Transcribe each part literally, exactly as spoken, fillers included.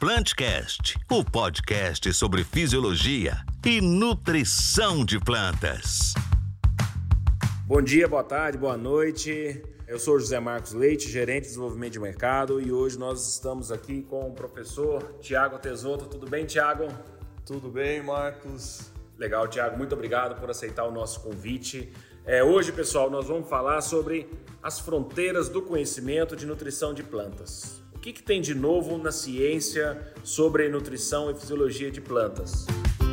PlantCast, o podcast sobre fisiologia e nutrição de plantas. Bom dia, boa tarde, boa noite. Eu sou José Marcos Leite, gerente de desenvolvimento de mercado, e hoje nós estamos aqui com o professor Tiago Tesoto. Tudo bem, Tiago? Tudo bem, Marcos. Legal, Tiago. Muito obrigado por aceitar o nosso convite. É, hoje, pessoal, nós vamos falar sobre as fronteiras do conhecimento de nutrição de plantas. O que, que tem de novo na ciência sobre nutrição e fisiologia de plantas?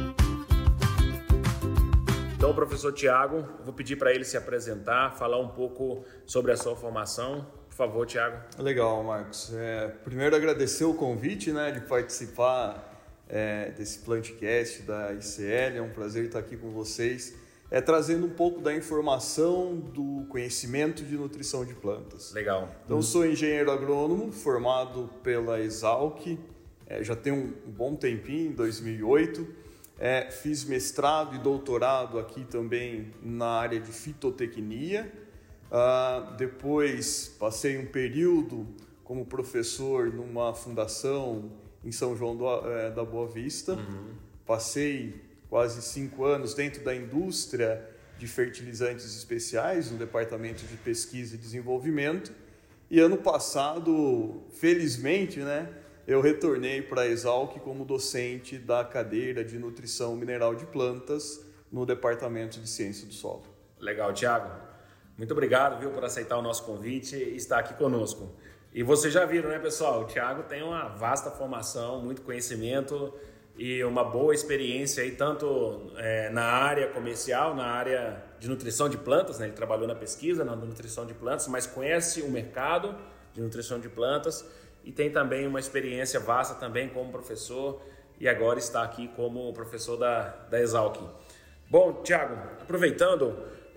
Então, professor Tiago, eu vou pedir para ele se apresentar, falar um pouco sobre a sua formação. Por favor, Tiago. Legal, Marcos. É, primeiro, agradecer o convite, né, de participar é, desse PlantCast da I C L. É um prazer estar aqui com vocês, é, trazendo um pouco da informação do conhecimento de nutrição de plantas. Legal. Então, eu sou engenheiro agrônomo, formado pela Exalc, é, já tem um, um bom tempinho, em dois mil e oito. É, fiz mestrado e doutorado aqui também na área de fitotecnia. Uh, depois passei um período como professor numa fundação em São João do, é, da Boa Vista. Uhum. Passei quase cinco anos dentro da indústria de fertilizantes especiais, no departamento de pesquisa e desenvolvimento. E ano passado, felizmente, né, eu retornei para a Exalc como docente da cadeira de nutrição mineral de plantas no departamento de ciência do solo. Legal, Tiago. Muito obrigado, viu, por aceitar o nosso convite e estar aqui conosco. E vocês já viram, né, pessoal? O Tiago tem uma vasta formação, muito conhecimento e uma boa experiência aí, tanto é, na área comercial, na área de nutrição de plantas, né? Ele trabalhou na pesquisa, na nutrição de plantas, mas conhece o mercado de nutrição de plantas e tem também uma experiência vasta também como professor e agora está aqui como professor da, da Exalc. Bom, Tiago, aproveitando,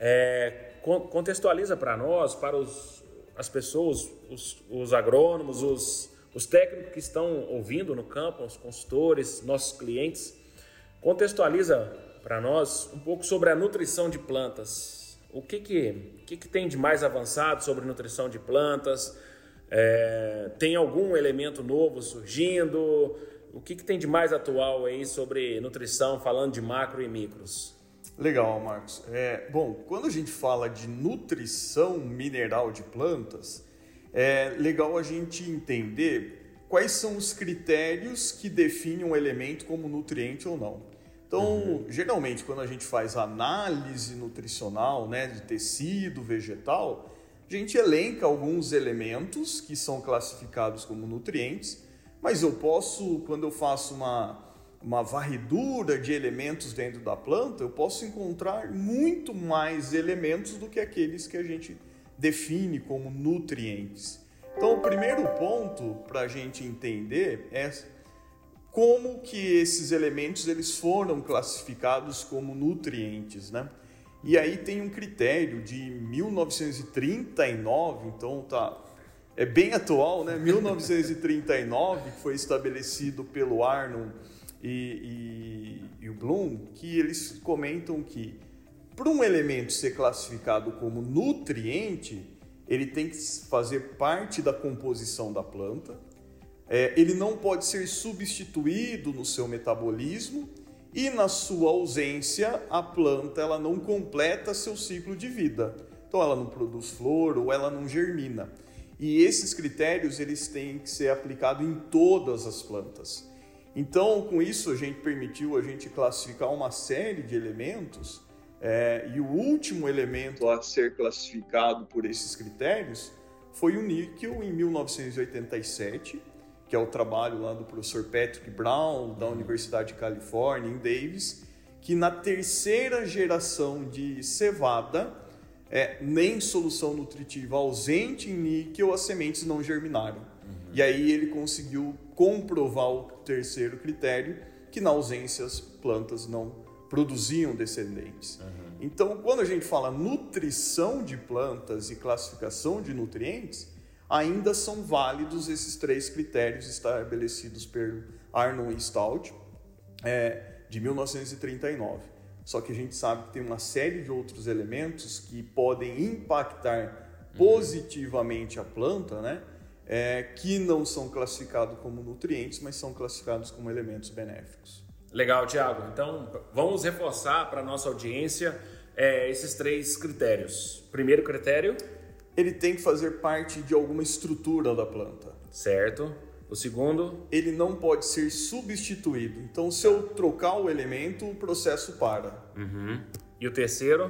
é, contextualiza para nós, para os, as pessoas, os, os agrônomos, os Os técnicos que estão ouvindo no campo, os consultores, nossos clientes, contextualiza para nós um pouco sobre a nutrição de plantas. O que que, que, que tem de mais avançado sobre nutrição de plantas? É, tem algum elemento novo surgindo? O que, que tem de mais atual aí sobre nutrição, falando de macro e micros? Legal, Marcos. É, bom, quando a gente fala de nutrição mineral de plantas, é legal a gente entender quais são os critérios que definem um elemento como nutriente ou não. Então, uhum. geralmente, quando a gente faz análise nutricional, né, de tecido vegetal, a gente elenca alguns elementos que são classificados como nutrientes, mas eu posso, quando eu faço uma, uma varredura de elementos dentro da planta, eu posso encontrar muito mais elementos do que aqueles que a gente define como nutrientes. Então, o primeiro ponto para a gente entender é como que esses elementos eles foram classificados como nutrientes, né? E aí tem um critério de mil novecentos e trinta e nove, então tá, é bem atual, né? mil novecentos e trinta e nove, que foi estabelecido pelo Arnold e, e, e o Bloom, que eles comentam que para um elemento ser classificado como nutriente, ele tem que fazer parte da composição da planta, é, ele não pode ser substituído no seu metabolismo e, na sua ausência, a planta ela não completa seu ciclo de vida. Então, ela não produz flor ou ela não germina. E esses critérios eles têm que ser aplicados em todas as plantas. Então, com isso, a gente permitiu a gente classificar uma série de elementos. É, e o último elemento a ser classificado por esses critérios foi o níquel em mil novecentos e oitenta e sete, que é o trabalho lá do professor Patrick Brown, da Universidade de Califórnia, em Davis, que na terceira geração de cevada, é, nem solução nutritiva ausente em níquel, as sementes não germinaram. Uhum. E aí ele conseguiu comprovar o terceiro critério, que na ausência as plantas não produziam descendentes. Uhum. Então, quando a gente fala nutrição de plantas e classificação de nutrientes, ainda são válidos esses três critérios estabelecidos pelo Arnold e Stout, é, de mil novecentos e trinta e nove. Só que a gente sabe que tem uma série de outros elementos que podem impactar uhum. positivamente a planta, né? é, que não são classificados como nutrientes, mas são classificados como elementos benéficos. Legal, Thiago. Então, vamos reforçar para a nossa audiência é, esses três critérios. Primeiro critério... Ele tem que fazer parte de alguma estrutura da planta. Certo. O segundo... Ele não pode ser substituído. Então, se eu trocar o elemento, o processo para. Uhum. E o terceiro...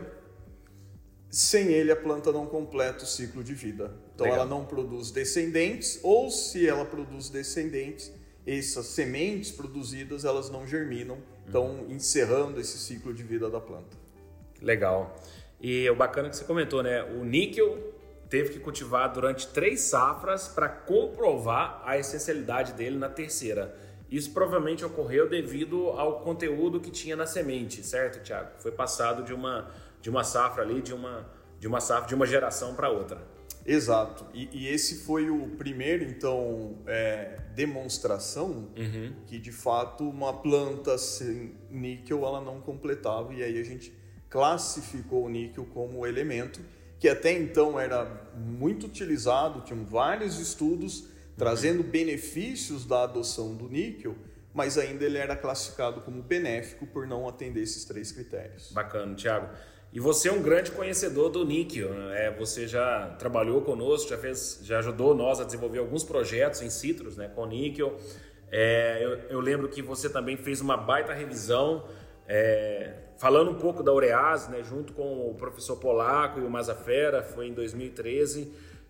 Sem ele, a planta não completa o ciclo de vida. Então, Legal. Ela não produz descendentes, ou se ela produz descendentes, essas sementes produzidas, elas não germinam, então uhum. encerrando esse ciclo de vida da planta. Legal. E o bacana que você comentou, né? O níquel teve que cultivar durante três safras para comprovar a essencialidade dele na terceira. Isso provavelmente ocorreu devido ao conteúdo que tinha na semente, certo, Thiago? Foi passado de uma, de uma safra ali, de uma, de uma safra, de uma geração para outra. Exato. E, e esse foi o primeiro, então, é, demonstração uhum. que, de fato, uma planta sem níquel ela não completava. E aí a gente classificou o níquel como elemento que até então era muito utilizado, tinham vários estudos uhum. trazendo benefícios da adoção do níquel, mas ainda ele era classificado como benéfico por não atender esses três critérios. Bacana, Thiago. E você é um grande conhecedor do níquel, né? Você já trabalhou conosco, já, fez, já ajudou nós a desenvolver alguns projetos em citros, né, com níquel. É, eu, eu lembro que você também fez uma baita revisão, é, falando um pouco da urease, né, junto com o professor Polaco e o Mazafera, foi em dois mil e treze.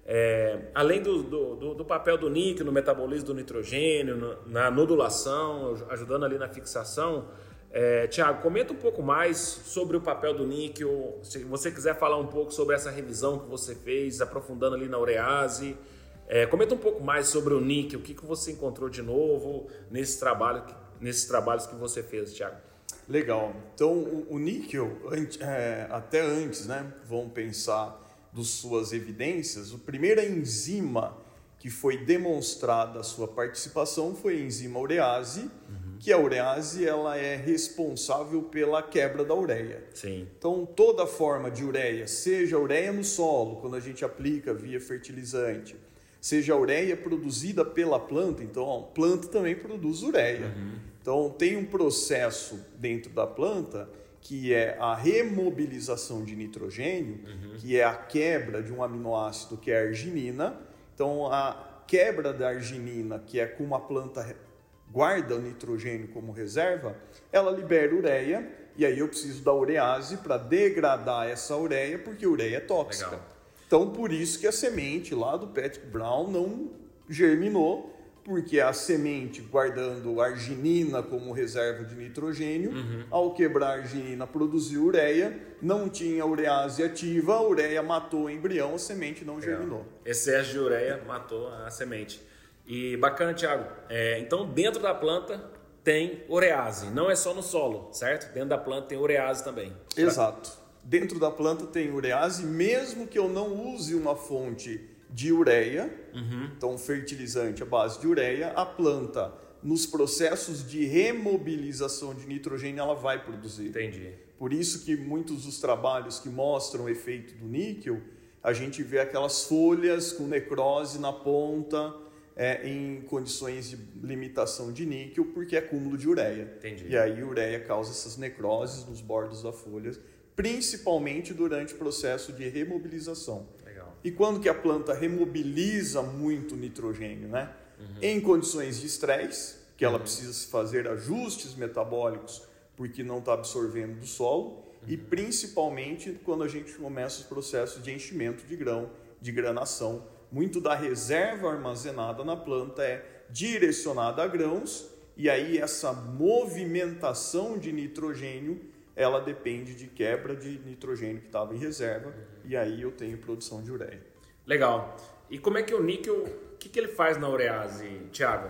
É, além do, do, do papel do níquel no metabolismo do nitrogênio, no, na nodulação, ajudando ali na fixação, é, Thiago, comenta um pouco mais sobre o papel do níquel. Se você quiser falar um pouco sobre essa revisão que você fez, aprofundando ali na urease, é, comenta um pouco mais sobre o níquel, o que, que você encontrou de novo nesse trabalho, nesses trabalhos que você fez, Thiago. Legal. Então, o, o níquel, é, até antes, né, vamos pensar das suas evidências, a primeira enzima que foi demonstrada a sua participação foi a enzima urease, uhum. que a urease ela é responsável pela quebra da ureia. Sim. Então, toda forma de ureia, seja a ureia no solo, quando a gente aplica via fertilizante, seja a ureia produzida pela planta, então a planta também produz ureia. Uhum. Então, tem um processo dentro da planta que é a remobilização de nitrogênio, uhum. que é a quebra de um aminoácido que é a arginina. Então, a quebra da arginina, que é como a planta guarda o nitrogênio como reserva, ela libera ureia, e aí eu preciso da urease para degradar essa ureia, porque a ureia é tóxica. Legal. Então, por isso que a semente lá do Patrick Brown não germinou, porque a semente, guardando arginina como reserva de nitrogênio, uhum. ao quebrar a arginina, produziu ureia, não tinha urease ativa, a ureia matou o embrião, a semente não Legal. germinou. Excesso de ureia matou a semente. E bacana, Thiago. É, então, dentro da planta tem urease, não é só no solo, certo? Dentro da planta tem urease também. Exato. Dentro da planta tem urease, mesmo que eu não use uma fonte de ureia, uhum. então fertilizante à base de ureia, a planta, nos processos de remobilização de nitrogênio, ela vai produzir. Entendi. Por isso que muitos dos trabalhos que mostram o efeito do níquel, a gente vê aquelas folhas com necrose na ponta, é, em condições de limitação de níquel, porque é acúmulo de ureia. Entendi. E aí a ureia causa essas necroses nos bordos da folha, principalmente durante o processo de remobilização. Legal. E quando que a planta remobiliza muito nitrogênio, né? Uhum. Em condições de estresse, que ela uhum. precisa se fazer ajustes metabólicos porque não está absorvendo do solo, uhum. e principalmente quando a gente começa os processos de enchimento de grão, de granação. Muito da reserva armazenada na planta é direcionada a grãos, e aí essa movimentação de nitrogênio ela depende de quebra de nitrogênio que estava em reserva, uhum. e aí eu tenho produção de ureia. Legal. E como é que o níquel, o que, que ele faz na urease, Thiago?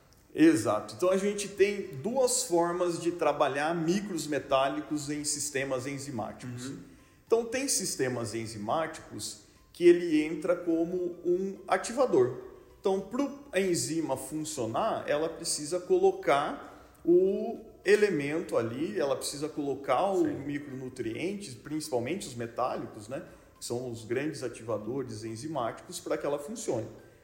Exato. Então a gente tem duas formas de trabalhar micros metálicos em sistemas enzimáticos. Uhum. Então tem sistemas enzimáticos que ele entra como um ativador. Então, para a enzima funcionar, ela precisa colocar o elemento ali, ela precisa colocar os micronutrientes, principalmente os metálicos, né, que são os grandes ativadores enzimáticos, para que ela funcione.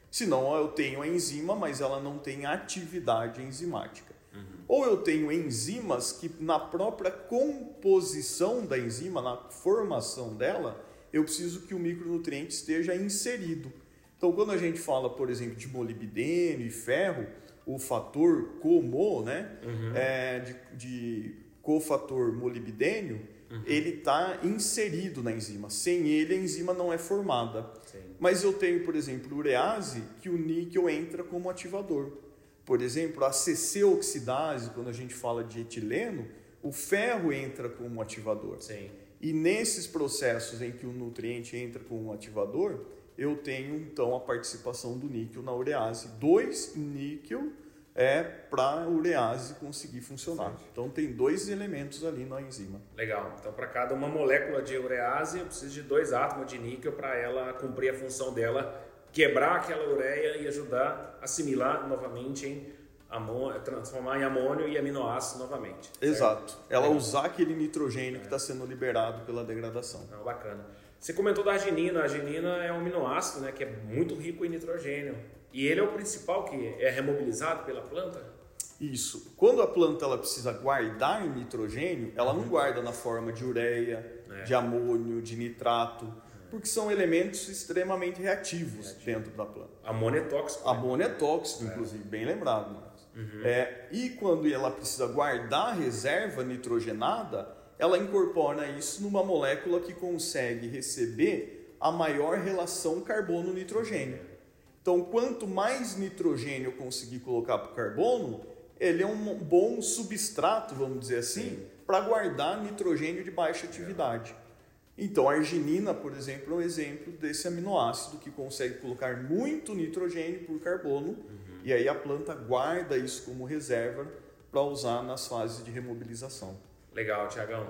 Senão eu tenho a enzima, mas ela não tem atividade enzimática. Uhum. Ou eu tenho enzimas que na própria composição da enzima, na formação dela, eu preciso que o micronutriente esteja inserido. Então, quando a gente fala, por exemplo, de molibdênio e ferro, o fator CoMo, né, uhum. é, de, de cofator molibdênio, uhum. ele está inserido na enzima. Sem ele, a enzima não é formada. Sim. Mas eu tenho, por exemplo, urease, que o níquel entra como ativador. Por exemplo, a C C oxidase, quando a gente fala de etileno, o ferro entra como ativador. Sim. E nesses processos em que o nutriente entra como ativador, eu tenho, então, a participação do níquel na urease. Dois níquel é para a urease conseguir funcionar. Sim. Então, tem dois elementos ali na enzima. Legal. Então, para cada uma molécula de urease, eu preciso de dois átomos de níquel para ela cumprir a função dela, quebrar aquela ureia e ajudar a assimilar novamente em amônio, transformar em amônio e aminoácidos novamente. Exato. Certo? Ela Legal. Usar aquele nitrogênio é. que está sendo liberado pela degradação. Não, bacana. Você comentou da arginina. A arginina é um aminoácido, né, que é muito rico em nitrogênio. E ele é o principal que é remobilizado pela planta? Isso. Quando a planta ela precisa guardar nitrogênio, ela não guarda na forma de ureia, é. de amônio, de nitrato, é. porque são elementos extremamente reativos Reativo. dentro da planta. Amônio é tóxico. Amônio é tóxico, é. inclusive, bem lembrado. Uhum. É, e quando ela precisa guardar reserva nitrogenada, ela incorpora isso numa molécula que consegue receber a maior relação carbono-nitrogênio. Então, quanto mais nitrogênio eu conseguir colocar para o carbono, ele é um bom substrato, vamos dizer assim, para guardar nitrogênio de baixa atividade. Então, a arginina, por exemplo, é um exemplo desse aminoácido que consegue colocar muito nitrogênio por carbono, uhum. e aí a planta guarda isso como reserva para usar nas fases de remobilização. Legal, Tiagão.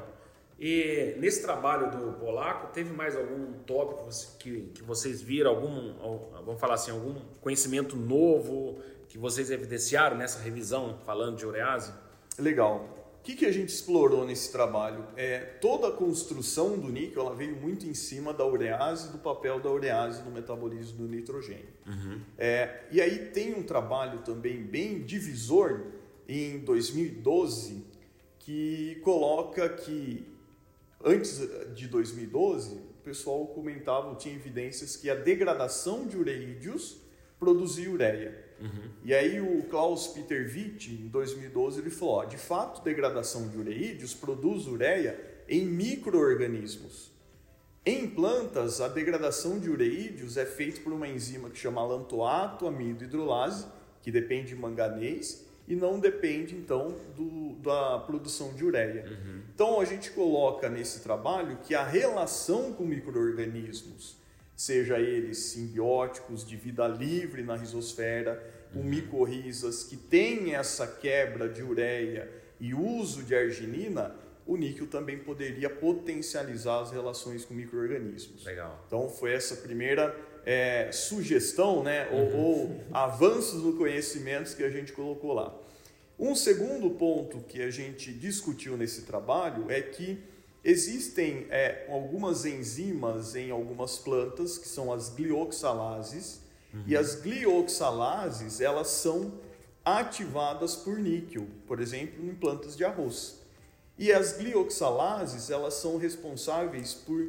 E nesse trabalho do polaco, teve mais algum tópico que, que vocês viram, algum, vamos falar assim, algum conhecimento novo que vocês evidenciaram nessa revisão falando de urease? Legal. O que, que a gente explorou nesse trabalho? É, toda a construção do níquel ela veio muito em cima da urease e do papel da urease no metabolismo do nitrogênio. Uhum. É, e aí tem um trabalho também bem divisor em dois mil e doze que coloca que antes de dois mil e doze o pessoal comentava, tinha evidências que a degradação de ureídeos produzia ureia. Uhum. E aí o Klaus Peter Witt, em dois mil e doze, ele falou, ó, de fato, degradação de ureídeos produz ureia em micro-organismos. Em plantas, a degradação de ureídeos é feita por uma enzima que chama lantoato amido hidrolase, que depende de manganês, e não depende, então, do, da produção de ureia. Uhum. Então, a gente coloca nesse trabalho que a relação com micro-organismos, seja eles simbióticos, de vida livre na rizosfera, com uhum. micorrizas que têm essa quebra de ureia e uso de arginina, o níquel também poderia potencializar as relações com micro-organismos. Legal. Então, foi essa primeira é, sugestão, né, uhum. ou, ou avanços no conhecimento que a gente colocou lá. Um segundo ponto que a gente discutiu nesse trabalho é que existem é, algumas enzimas em algumas plantas, que são as glioxalases, uhum. e as glioxalases, elas são ativadas por níquel, por exemplo, em plantas de arroz. E as glioxalases, elas são responsáveis por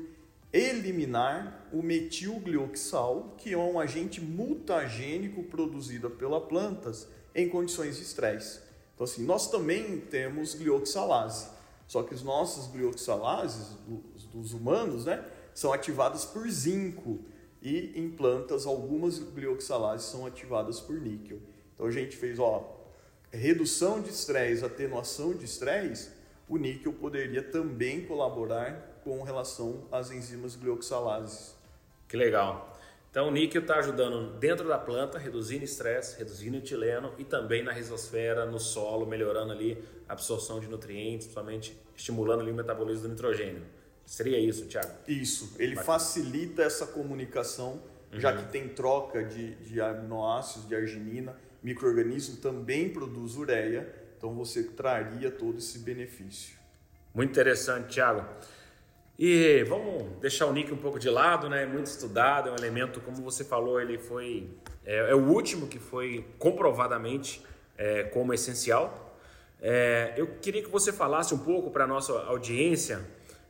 eliminar o metilglioxal, que é um agente mutagênico produzido pelas plantas em condições de estresse. Então, assim, nós também temos glioxalase. Só que as nossas glioxalases, dos, dos humanos, né, são ativadas por zinco. E em plantas, algumas glioxalases são ativadas por níquel. Então a gente fez, ó, redução de estresse, atenuação de estresse, o níquel poderia também colaborar com relação às enzimas glioxalases. Que legal. Então o níquel está ajudando dentro da planta, reduzindo estresse, reduzindo etileno e também na rizosfera, no solo, melhorando ali a absorção de nutrientes, principalmente estimulando ali o metabolismo do nitrogênio. Seria isso, Thiago? Isso. Ele Bacana. Facilita essa comunicação, uhum. já que tem troca de, de aminoácidos, de arginina. O micro-organismo também produz ureia, então você traria todo esse benefício. Muito interessante, Thiago. E vamos deixar o níquel um pouco de lado, né? Muito estudado, é um elemento, como você falou, ele foi é, é o último que foi comprovadamente é, como essencial. É, eu queria que você falasse um pouco para a nossa audiência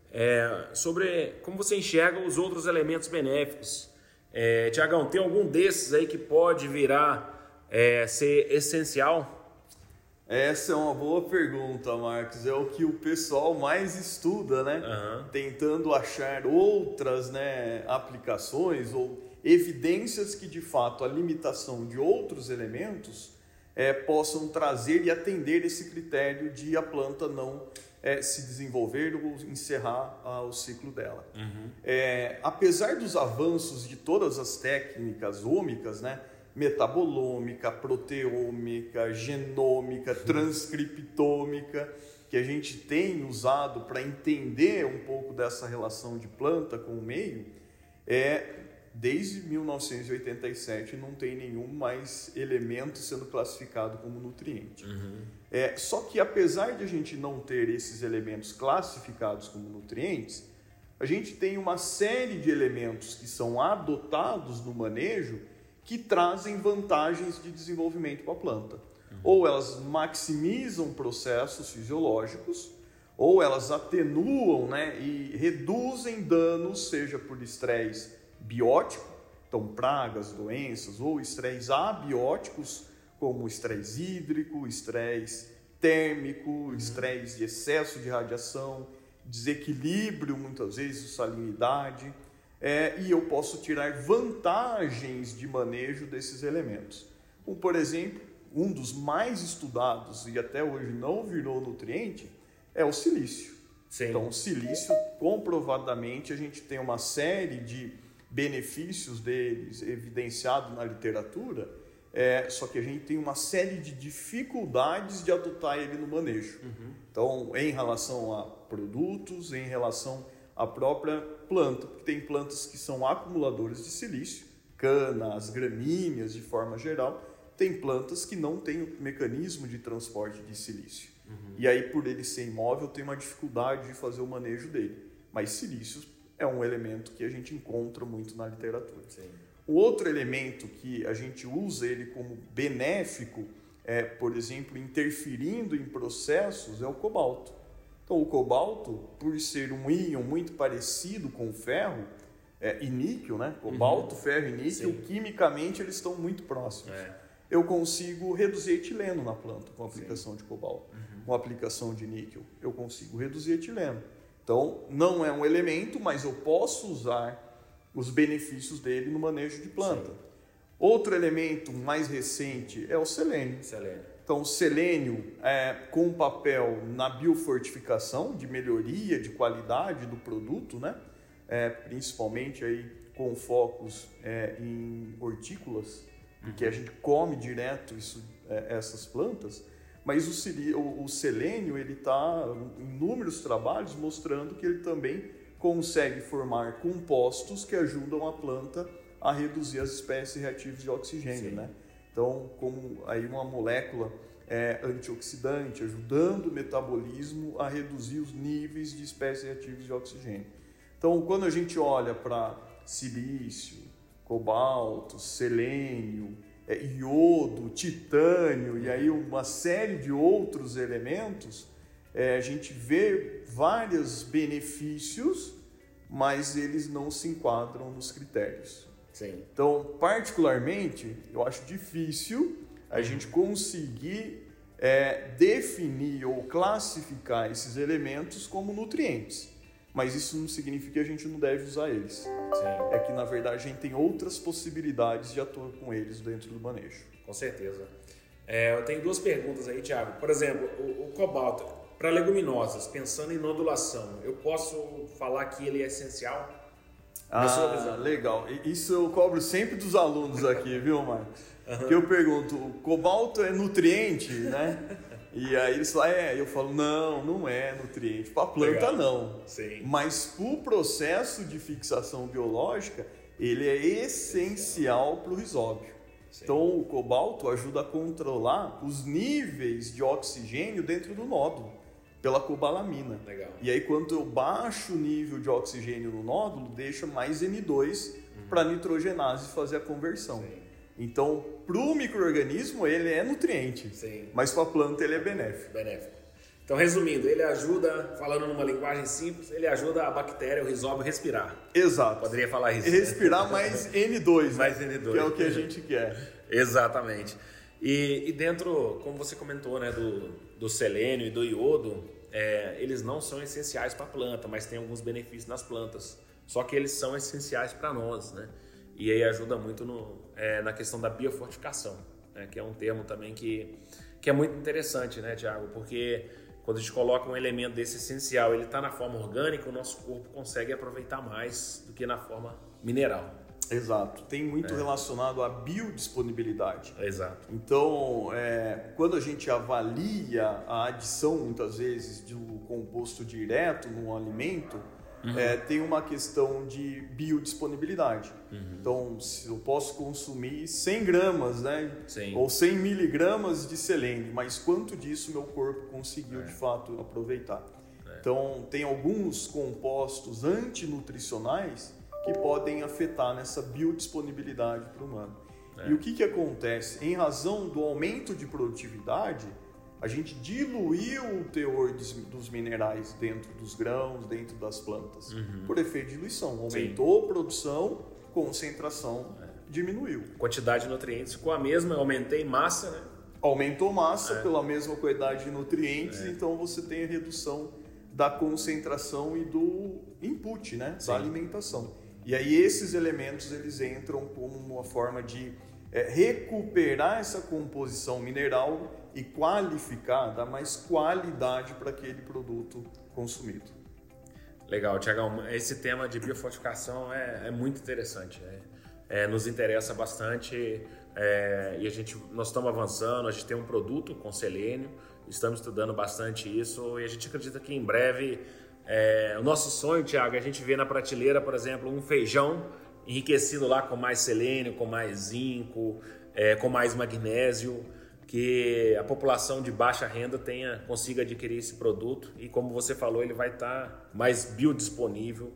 é, sobre como você enxerga os outros elementos benéficos. É, Tiagão, tem algum desses aí que pode virar é, ser essencial? Essa é uma boa pergunta, Marcos. É o que o pessoal mais estuda, né? Uhum. Tentando achar outras, né, aplicações ou evidências que, de fato, a limitação de outros elementos é, possam trazer e atender esse critério de a planta não é, se desenvolver ou encerrar ah, o ciclo dela. Uhum. É, apesar dos avanços de todas as técnicas ômicas, né? Metabolômica, proteômica, genômica, transcriptômica, que a gente tem usado para entender um pouco dessa relação de planta com o meio, é, desde mil novecentos e oitenta e sete não tem nenhum mais elemento sendo classificado como nutriente. Uhum. É, só que apesar de a gente não ter esses elementos classificados como nutrientes, a gente tem uma série de elementos que são adotados no manejo que trazem vantagens de desenvolvimento para a planta. Uhum. Ou elas maximizam processos fisiológicos, ou elas atenuam, né, e reduzem danos, seja por estresse biótico, então pragas, doenças, ou estresse abióticos, como estresse hídrico, estresse térmico, uhum. estresse de excesso de radiação, desequilíbrio, muitas vezes, salinidade. É, e eu posso tirar vantagens de manejo desses elementos. Como, por exemplo, um dos mais estudados e até hoje não virou nutriente é o silício. Sim. Então, o silício, comprovadamente, a gente tem uma série de benefícios deles evidenciados na literatura, é, só que a gente tem uma série de dificuldades de adotar ele no manejo. Uhum. Então, em relação a produtos, em relação à própria planta, porque tem plantas que são acumuladores de silício, cana, as gramíneas de forma geral, tem plantas que não têm o mecanismo de transporte de silício. Uhum. E aí, por ele ser imóvel, tem uma dificuldade de fazer o manejo dele. Mas silício é um elemento que a gente encontra muito na literatura. Sim. O outro elemento que a gente usa ele como benéfico, é, por exemplo, interferindo em processos, é o cobalto. Então, o cobalto, por ser um íon muito parecido com o ferro é, e níquel, né? Cobalto, uhum. ferro e níquel, Sim. quimicamente eles estão muito próximos. É. Eu consigo reduzir etileno na planta com a aplicação Sim. de cobalto. Uhum. Com a aplicação de níquel, eu consigo reduzir etileno. Então, não é um elemento, mas eu posso usar os benefícios dele no manejo de planta. Sim. Outro elemento mais recente é o selênio. selênio. Então, o selênio é, com um papel na biofortificação, de melhoria de qualidade do produto, né? É, principalmente aí com focos é, em hortícolas, uhum. que a gente come direto isso, é, essas plantas, mas o, o, o selênio está em inúmeros trabalhos mostrando que ele também consegue formar compostos que ajudam a planta a reduzir as espécies reativas de oxigênio, né? Então, como aí uma molécula é, antioxidante, ajudando o metabolismo a reduzir os níveis de espécies reativas de oxigênio. Então, quando a gente olha para silício, cobalto, selênio, é, iodo, titânio e aí uma série de outros elementos, é, a gente vê vários benefícios, mas eles não se enquadram nos critérios. Sim. Então, particularmente, eu acho difícil a gente conseguir é, definir ou classificar esses elementos como nutrientes. Mas isso não significa que a gente não deve usar eles. Sim. É que, na verdade, a gente tem outras possibilidades de atuar com eles dentro do manejo. Com certeza. É, eu tenho duas perguntas aí, Thiago. Por exemplo, o, o cobalto, para leguminosas, pensando em nodulação, eu posso falar que ele é essencial? Ah, legal. Isso eu cobro sempre dos alunos aqui, viu, Marcos? Uhum. Que eu pergunto, o cobalto é nutriente, né? E aí eles falam, é, eu falo, não, não é nutriente. Para a planta, legal. Não. Sim. Mas para o processo de fixação biológica, ele é essencial para o rizóbio. Sim. Então, o cobalto ajuda a controlar os níveis de oxigênio dentro do nódulo. pela cobalamina. Legal. E aí, quando eu baixo o nível de oxigênio no nódulo, deixa mais N dois uhum. para a nitrogenase fazer a conversão. Sim. Então, para o micro-organismo, ele é nutriente, Sim. mas para a planta ele é benéfico. Benéfico. Então, resumindo, ele ajuda, falando numa linguagem simples, ele ajuda a bactéria, o rizóbio, a respirar. Exato. Poderia falar isso. Respirar né? mais N dois, mais né? N dois. Que é o que a gente quer. Exatamente. E, e dentro, como você comentou, né, do, do selênio e do iodo, é, eles não são essenciais para a planta, mas tem alguns benefícios nas plantas. Só que eles são essenciais para nós, né? E aí ajuda muito no, é, na questão da biofortificação, né? Que é um termo também que, que é muito interessante, né, Tiago? Porque quando a gente coloca um elemento desse essencial, ele está na forma orgânica, o nosso corpo consegue aproveitar mais do que na forma mineral. Exato, tem muito é. relacionado à biodisponibilidade. Exato. Então, é, quando a gente avalia a adição, muitas vezes, do composto direto no alimento, uhum. é, tem uma questão de biodisponibilidade. Uhum. Então, se eu posso consumir cem gramas, né? Sim. Ou cem miligramas de selênio, mas quanto disso meu corpo conseguiu, é. de fato, aproveitar? É. Então, tem alguns compostos antinutricionais que podem afetar nessa biodisponibilidade para o humano. É. E o que, que acontece? Em razão do aumento de produtividade, a gente diluiu o teor dos minerais dentro dos grãos, dentro das plantas, uhum. por efeito de diluição. Aumentou Sim. a produção, concentração é. diminuiu. Quantidade de nutrientes ficou a mesma, aumentei massa, né? Aumentou massa é. pela mesma quantidade de nutrientes, é. então você tem a redução da concentração e do input, né? Da alimentação. E aí esses elementos eles entram como uma forma de é, recuperar essa composição mineral e qualificar, dar mais qualidade para aquele produto consumido. Legal, Tiagão. Esse tema de biofortificação é, é muito interessante. É, é, nos interessa bastante é, e a gente, nós estamos avançando, a gente tem um produto com selênio, estamos estudando bastante isso e a gente acredita que em breve... É, o nosso sonho, Tiago, é a gente vê na prateleira, por exemplo, um feijão enriquecido lá com mais selênio, com mais zinco, é, com mais magnésio, que a população de baixa renda tenha, consiga adquirir esse produto e, como você falou, ele vai estar mais biodisponível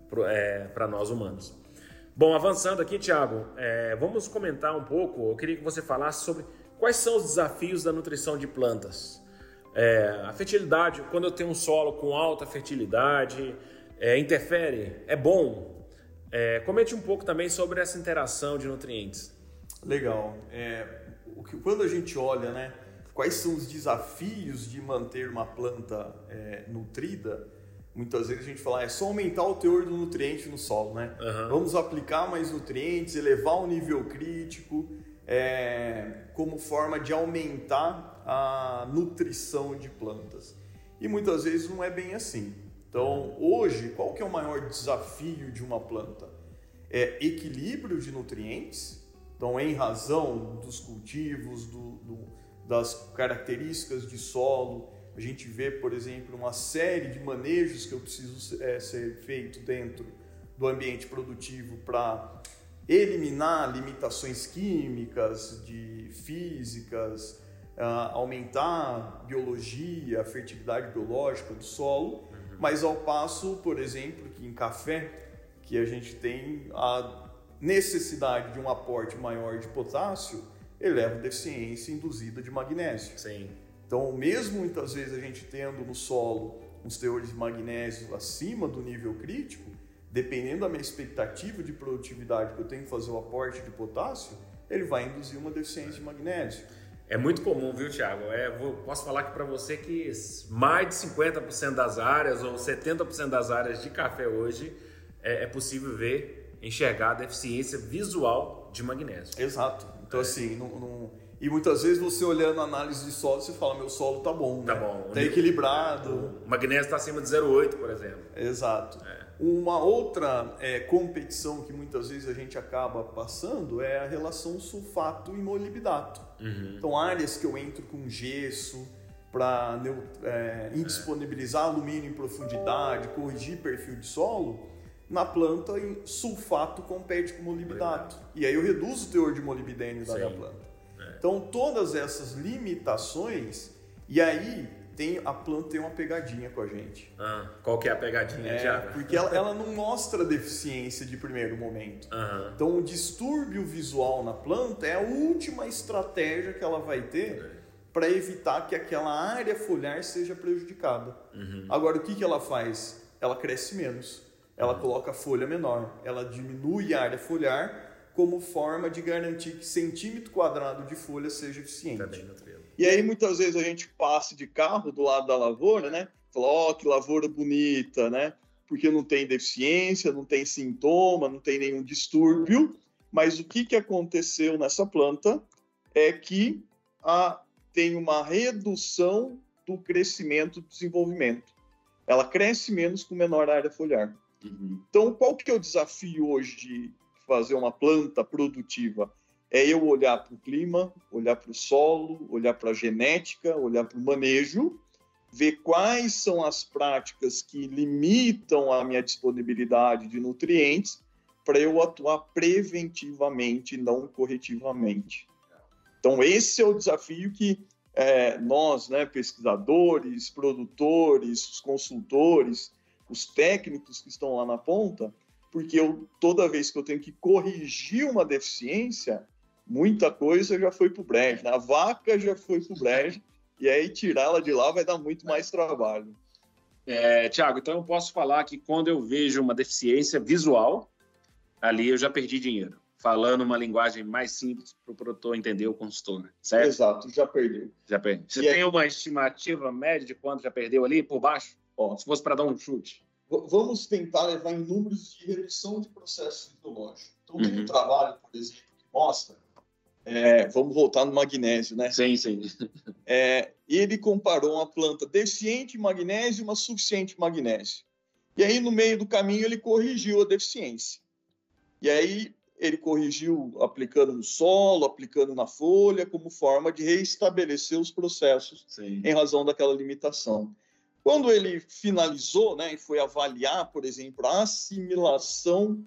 para é, nós humanos. Bom, avançando aqui, Tiago, é, vamos comentar um pouco, eu queria que você falasse sobre quais são os desafios da nutrição de plantas. É, a fertilidade, quando eu tenho um solo com alta fertilidade, é, interfere? É bom? É, comente um pouco também sobre essa interação de nutrientes. Legal. É, o que, quando a gente olha, né, quais são os desafios de manter uma planta é, nutrida, muitas vezes a gente fala, é só aumentar o teor do nutriente no solo, né? Uhum. Vamos aplicar mais nutrientes, elevar o nível crítico, é, como forma de aumentar a nutrição de plantas. E muitas vezes não é bem assim. Então, hoje, qual que é o maior desafio de uma planta? É equilíbrio de nutrientes. Então, em razão dos cultivos, do, do, das características de solo, a gente vê, por exemplo, uma série de manejos que eu preciso é, ser feito dentro do ambiente produtivo para eliminar limitações químicas, de físicas, Uh, aumentar a biologia, a fertilidade biológica do solo, uhum. mas ao passo, por exemplo, que em café, que a gente tem a necessidade de um aporte maior de potássio, eleva a deficiência induzida de magnésio. Sim. Então, mesmo muitas vezes a gente tendo no solo uns teores de magnésio acima do nível crítico, dependendo da minha expectativa de produtividade que eu tenho que fazer o aporte de potássio, ele vai induzir uma deficiência de magnésio. É muito comum, viu, Tiago? É, vou, posso falar aqui para você que mais de cinquenta por cento das áreas ou setenta por cento das áreas de café hoje é, é possível ver, enxergar a deficiência visual de magnésio. Exato. Então, é. assim, não, não... e muitas vezes você olhando a análise de solo, você fala, meu solo tá bom, tá né? bom. Tá equilibrado. O magnésio está acima de zero vírgula oito, por exemplo. Exato. É. Uma outra é, competição que muitas vezes a gente acaba passando é a relação sulfato e molibdato. Uhum. Então, áreas que eu entro com gesso para é, indisponibilizar é. alumínio em profundidade, corrigir perfil de solo, na planta sulfato compete com molibdato. E aí eu reduzo o teor de molibdênio da minha planta. É. Então, todas essas limitações, e aí tem, a planta tem uma pegadinha com a gente. Ah, qual que é a pegadinha, é, Thiago? Porque ela, ela não mostra deficiência de primeiro momento. Uhum. Então, o distúrbio visual na planta é a última estratégia que ela vai ter uhum. para evitar que aquela área foliar seja prejudicada. Uhum. Agora, o que, que ela faz? Ela cresce menos. Ela uhum. coloca a folha menor. Ela diminui a área foliar como forma de garantir que centímetro quadrado de folha seja eficiente. Tá bem nutrido. E aí, muitas vezes, a gente passa de carro do lado da lavoura, né? Fala, ó, oh, que lavoura bonita, né? Porque não tem deficiência, não tem sintoma, não tem nenhum distúrbio. Mas o que, que aconteceu nessa planta é que a, tem uma redução do crescimento e desenvolvimento. Ela cresce menos com menor área foliar. Uhum. Então, qual que é o desafio hoje de fazer uma planta produtiva? É eu olhar para o clima, olhar para o solo, olhar para a genética, olhar para o manejo, ver quais são as práticas que limitam a minha disponibilidade de nutrientes para eu atuar preventivamente, não corretivamente. Então, esse é o desafio que é, nós, né, pesquisadores, produtores, os consultores, os técnicos que estão lá na ponta, porque eu, toda vez que eu tenho que corrigir uma deficiência, muita coisa já foi para o brejo, né? A vaca já foi para o brejo, e aí tirá-la de lá vai dar muito mais trabalho. É, Thiago, então eu posso falar que quando eu vejo uma deficiência visual, ali eu já perdi dinheiro. Falando uma linguagem mais simples para o produtor entender o consultor, certo? Exato, já perdeu. Já perdeu. Você e tem aí... uma estimativa média de quanto já perdeu ali por baixo? Ó, se fosse para dar um chute. Vamos tentar levar em números de redução de processo fisiológico. Então, tem uhum. um trabalho, por exemplo, que mostra... É, vamos voltar no magnésio, né? Sim, sim. É, ele comparou uma planta deficiente em magnésio e uma suficiente em magnésio. E aí, no meio do caminho, ele corrigiu a deficiência. E aí, ele corrigiu aplicando no solo, aplicando na folha, como forma de reestabelecer os processos sim. em razão daquela limitação. Quando ele finalizou, né, e foi avaliar, por exemplo, a assimilação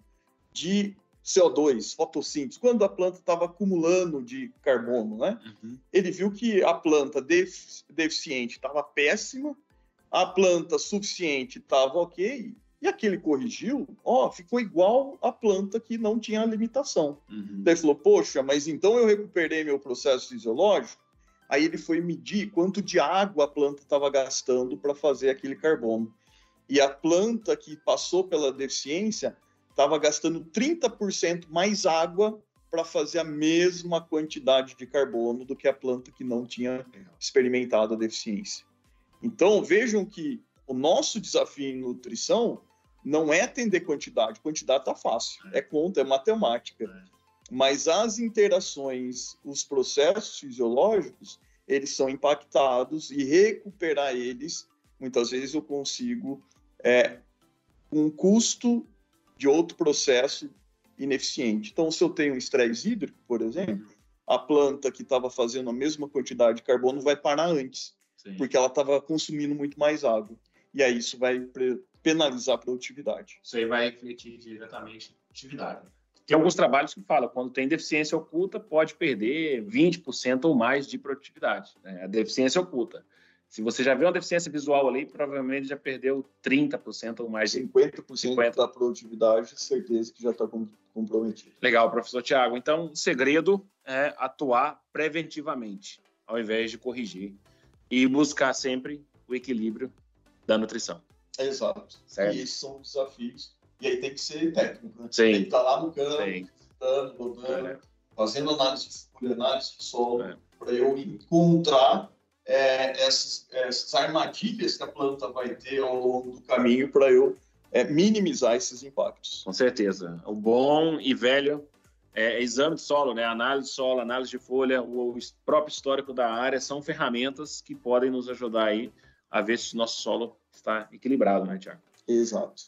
de C O dois, fotossíntese, quando a planta estava acumulando de carbono, né, uhum. ele viu que a planta def- deficiente estava péssima, a planta suficiente estava ok, e a que ele corrigiu, ó, ficou igual a planta que não tinha limitação. Uhum. Daí ele falou, poxa, mas então eu recuperei meu processo fisiológico? Aí ele foi medir quanto de água a planta estava gastando para fazer aquele carbono. E a planta que passou pela deficiência estava gastando trinta por cento mais água para fazer a mesma quantidade de carbono do que a planta que não tinha experimentado a deficiência. Então, vejam que o nosso desafio em nutrição não é atender quantidade. Quantidade está fácil, é conta, é matemática. Mas as interações, os processos fisiológicos, eles são impactados e recuperar eles, muitas vezes eu consigo é, um custo de outro processo ineficiente. Então, se eu tenho um estresse hídrico, por exemplo, a planta que estava fazendo a mesma quantidade de carbono vai parar antes, sim. porque ela estava consumindo muito mais água. E aí isso vai pre- penalizar a produtividade. Isso aí vai refletir diretamente na produtividade. Tem alguns trabalhos que falam que quando tem deficiência oculta, pode perder vinte por cento ou mais de produtividade. Né? A deficiência oculta. Se você já viu uma deficiência visual ali, provavelmente já perdeu trinta por cento ou mais. cinquenta por cento cinquenta por cento da produtividade, certeza que já está comprometido. Legal, professor Thiago. Então, o segredo é atuar preventivamente, ao invés de corrigir. E buscar sempre o equilíbrio da nutrição. Exato. Certo. E esses são os desafios. E aí tem que ser técnico, né? Sim. Tem que estar lá no campo, Sim. estudando, rodando, é. fazendo análise de folha, análise de solo, é. para eu encontrar é, essas, essas armadilhas que a planta vai ter ao longo do caminho para eu é, minimizar esses impactos. Com certeza. O bom e velho é, exame de solo, né? Análise de solo, análise de folha, o próprio histórico da área são ferramentas que podem nos ajudar aí a ver se o nosso solo está equilibrado, né, Thiago? Exato.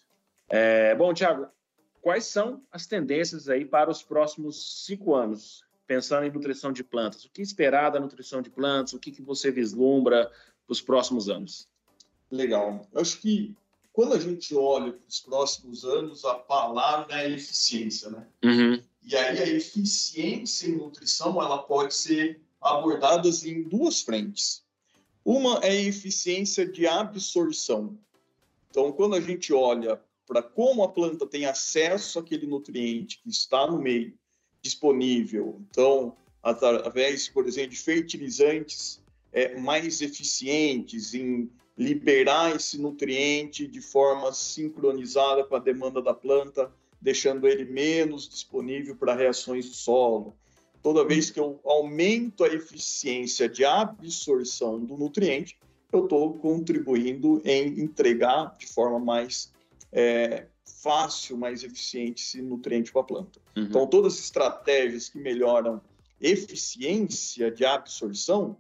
É, bom, Thiago, quais são as tendências aí para os próximos cinco anos, pensando em nutrição de plantas? O que esperar da nutrição de plantas? O que, que você vislumbra para os próximos anos? Legal. Eu acho que quando a gente olha para os próximos anos, a palavra é eficiência, né? Uhum. E aí a eficiência em nutrição ela pode ser abordada em duas frentes. Uma é a eficiência de absorção. Então, quando a gente olha para como a planta tem acesso àquele nutriente que está no meio disponível, então, através, por exemplo, de fertilizantes é, mais eficientes em liberar esse nutriente de forma sincronizada com a demanda da planta, deixando ele menos disponível para reações do solo. Toda vez que eu aumento a eficiência de absorção do nutriente, eu estou contribuindo em entregar de forma mais é, fácil, mais eficiente esse nutriente para a planta. Uhum. Então, todas as estratégias que melhoram eficiência de absorção,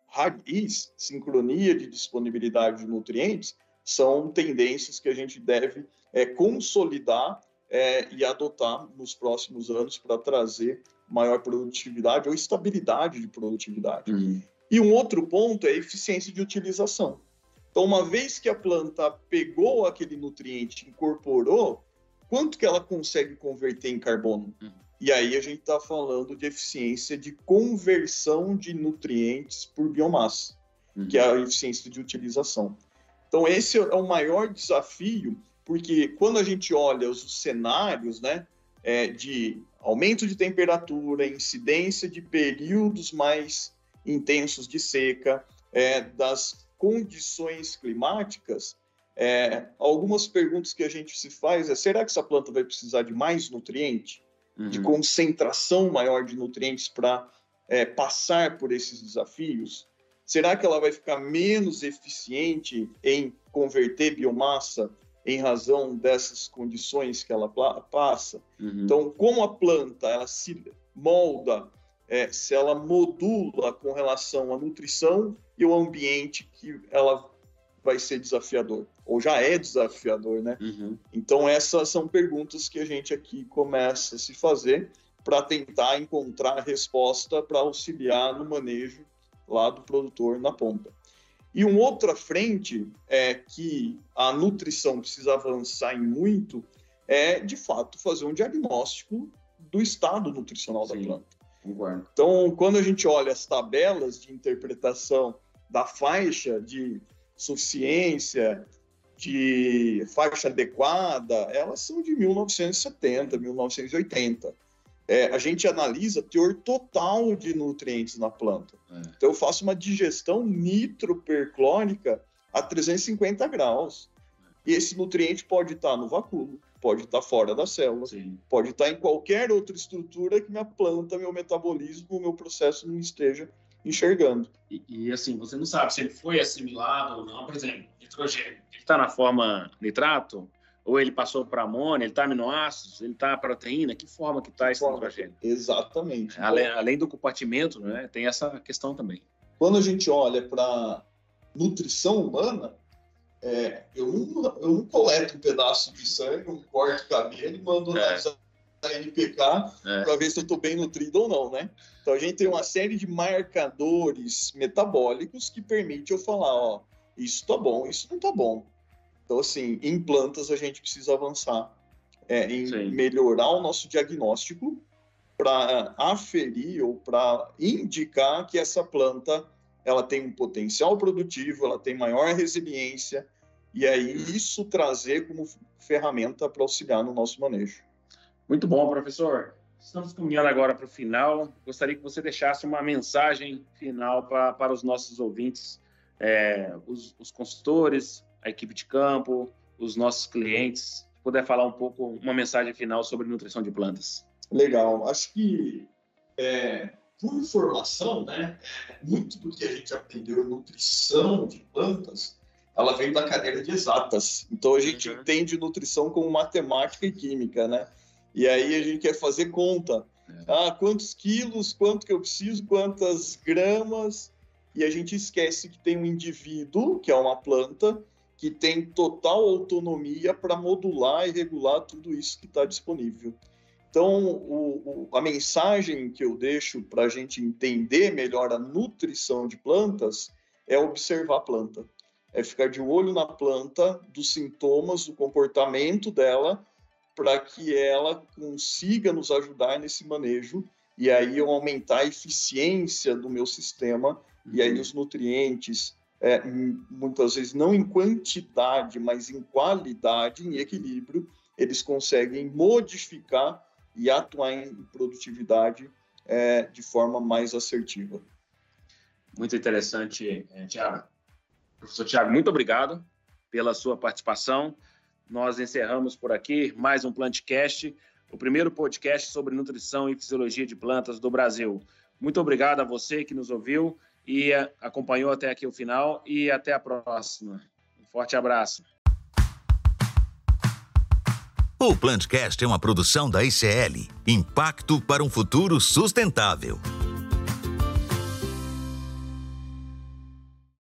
raiz, sincronia de disponibilidade de nutrientes, são tendências que a gente deve é, consolidar é, e adotar nos próximos anos para trazer maior produtividade ou estabilidade de produtividade. Uhum. E um outro ponto é a eficiência de utilização. Então, uma vez que a planta pegou aquele nutriente, incorporou, quanto que ela consegue converter em carbono? Uhum. E aí a gente está falando de eficiência de conversão de nutrientes por biomassa, uhum. que é a eficiência de utilização. Então, esse é o maior desafio, porque quando a gente olha os cenários, né, é, de aumento de temperatura, incidência de períodos mais intensos de seca, é, das condições climáticas, é, algumas perguntas que a gente se faz é, será que essa planta vai precisar de mais nutriente? Uhum. De concentração maior de nutrientes para é, passar por esses desafios? Será que ela vai ficar menos eficiente em converter biomassa em razão dessas condições que ela passa? Uhum. Então, como a planta ela se molda, é, se ela modula com relação à nutrição e o ambiente que ela vai ser desafiador, ou já é desafiador, né? Uhum. Então, essas são perguntas que a gente aqui começa a se fazer para tentar encontrar resposta para auxiliar no manejo lá do produtor na ponta. E uma outra frente é que a nutrição precisa avançar em muito é, de fato, fazer um diagnóstico do estado nutricional Sim, da planta. Concordo. Então, quando a gente olha as tabelas de interpretação da faixa de suficiência, de faixa adequada, elas são de mil novecentos e setenta, mil novecentos e oitenta. É, a gente analisa teor total de nutrientes na planta. É. Então, eu faço uma digestão nitroperclórica a trezentos e cinquenta graus. E esse nutriente pode estar no vacúolo, pode estar fora da célula, Sim. pode estar em qualquer outra estrutura que minha planta, meu metabolismo, meu processo não esteja enxergando. E, e assim, você não sabe se ele foi assimilado ou não. Por exemplo, nitrogênio, ele está na forma nitrato? Ou ele passou para amônia, ele está aminoácidos, ele está proteína? Que forma que está esse nitrogênio? Exatamente. Além, além do compartimento, né, tem essa questão também. Quando a gente olha para nutrição humana, é, eu, não, eu não coleto um pedaço de sangue, um corte de cabelo e mando é. na N P K é. para ver se eu estou bem nutrido ou não, né? Então, a gente tem uma série de marcadores metabólicos que permite eu falar, ó, isso está bom, isso não está bom. Então, assim, em plantas a gente precisa avançar é, em Sim. melhorar o nosso diagnóstico para aferir ou para indicar que essa planta ela tem um potencial produtivo, ela tem maior resiliência, e aí isso trazer como ferramenta para auxiliar no nosso manejo. Muito bom, professor. Estamos caminhando agora para o final. Gostaria que você deixasse uma mensagem final para, para os nossos ouvintes, é, os, os consultores, a equipe de campo, os nossos clientes, se puder falar um pouco, uma mensagem final sobre nutrição de plantas. Legal. Acho que, é, por informação, né, muito do que a gente aprendeu em nutrição de plantas, ela vem da cadeira de exatas. Então, a gente uhum. entende nutrição como matemática e química, né? E aí a gente quer fazer conta. É. Ah, quantos quilos, quanto que eu preciso, quantas gramas, e a gente esquece que tem um indivíduo, que é uma planta, que tem total autonomia para modular e regular tudo isso que está disponível. Então, o, o, a mensagem que eu deixo para a gente entender melhor a nutrição de plantas é observar a planta. É ficar de olho na planta, dos sintomas, do comportamento dela, para que ela consiga nos ajudar nesse manejo e aí eu aumentar a eficiência do meu sistema, uhum. e aí os nutrientes é, muitas vezes não em quantidade, mas em qualidade, em equilíbrio, eles conseguem modificar e atuar em produtividade é, de forma mais assertiva. Muito interessante, Tiago. Professor Tiago, muito obrigado pela sua participação. Nós encerramos por aqui mais um Plantcast, o primeiro podcast sobre nutrição e fisiologia de plantas do Brasil. Muito obrigado a você que nos ouviu e acompanhou até aqui o final, e até a próxima. Um forte abraço. O Plantcast é uma produção da I C L, Impacto para um Futuro Sustentável.